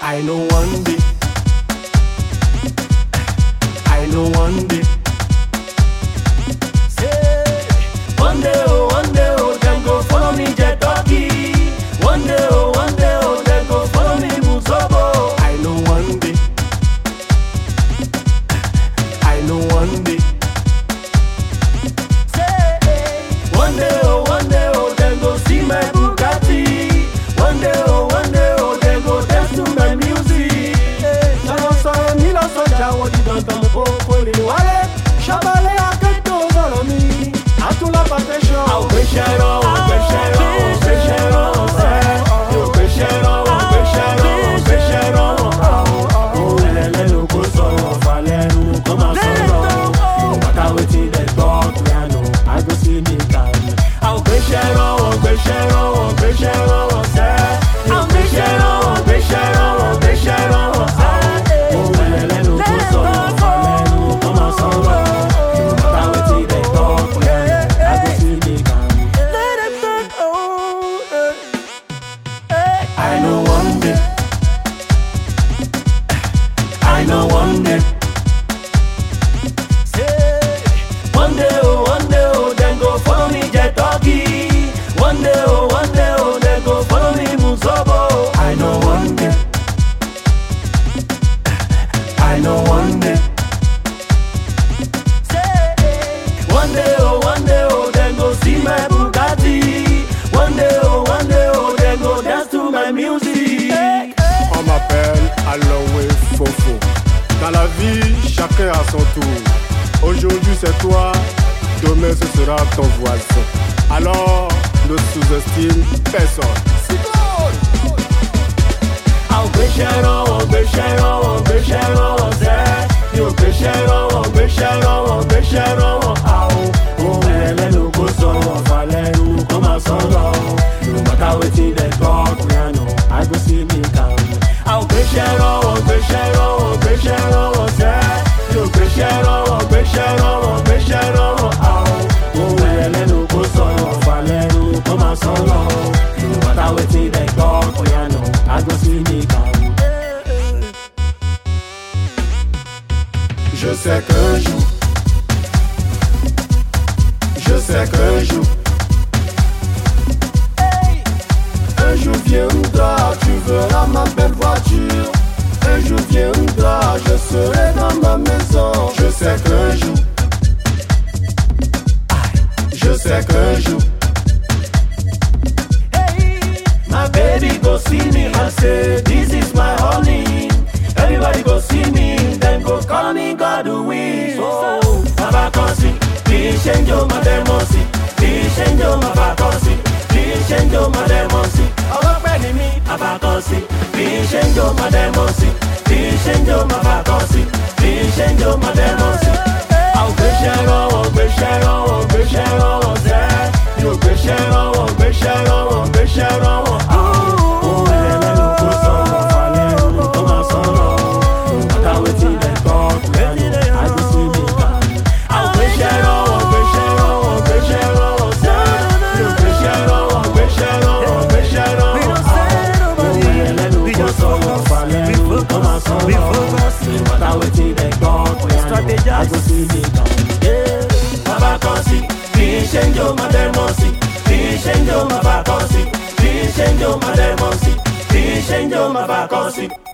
I know one day, I know one day. Say, one day, oh, them go follow me jet turkey. One day, oh, them go follow me musobo. I know one day, I know one day. Say, one day, oh, them go see my Bugatti. One day, oh, them go dance to my music. Sọ̀rọ̀ mi lọ sọ́jà wọ́n di dandan mo kò lè wálé. Ṣàbálẹ̀ akẹ́kọ̀ọ́ sọ̀rọ̀ mi, àtúnlá pàtẹ́ṣọ̀. Àwọn gbéṣẹ́ rán, gbéṣẹ́ rán, gbéṣẹ́ rán sẹ́. Yóò gbéṣẹ́ rán, gbéṣẹ́ rán, gbéṣẹ́ rán. Òun ẹlẹ́nu kò sọ̀rọ̀ falẹ́nu kó máa sọ̀rọ̀. No matter wetin dem talk, me I know I go see me can. Àwọn gbéṣẹ́ rán, gbéṣẹ́ rán, gbéṣẹ́ rán sẹ́. Yóò gbéṣẹ́ rán, gbéṣẹ́ rán, gbéṣẹ́ rán sẹ́. Òun ẹlẹ́nu kò sọ̀rọ̀ falẹ́nu kó máa sọ̀rọ̀. No matter wetin dem talk, me I go see me can. I know one day, I know one day. One day, oh, them go follow me jet turkey. One day, oh, them go follow me musobo. I know one day, I know one day. One day, oh, them go see my Bugatti. One day, oh, them go dance to my music. On m'appelle Aloé Fofo. Dans la vie, chacun a son tour. Aujourd'hui c'est toi, demain ce sera ton voisin. Alors, ne sous-estime personne. I'll be sharing, be sharing, be sharing, say. You be sharing, be sharing, be sharing. Oh, hello, go so, falelu, come on, so long. No matter what they talk, me I know I go see me come. I'll be sharing, be sharing, be sharing, say. You be sharing, be sharing, be sharing. Oh, hello, go so, falelu, come on, so long. No matter what they talk, me I know I go see me come. Je sais qu'un jour, je sais qu'un jour, un jour viendra, tu verras ma belle voiture. Un jour viendra, je serai dans ma maison. Je sais qu'un jour, je sais qu'un jour, my baby go see me and say, this is my honey. Everybody go see me, then go call me God who wins. Oh, my vacancy, please change your mademoiselle. Please change your vacancy, please change your mademoiselle. Oh, penny me, my vacancy, please change your mademoiselle. Please change your vacancy, please change your mademoiselle. Oh, be sharing, be sharing, be sharing, say. You be sharing, be sharing, be sharing. Oh, hello, go so, falelu, come on, so long. No matter wetin dem talk, me I know I go see me can. Oh, be sharing, be sharing, be sharing, say. You be sharing, be sharing, be sharing. Oh, hello, go so, falelu, come on, so long. No matter wetin dem talk, me I go see me can. Yeah, my vacancy, please change your mademoiselle. Please change your vacancy, please change your mademoiselle. Please change your vacancy.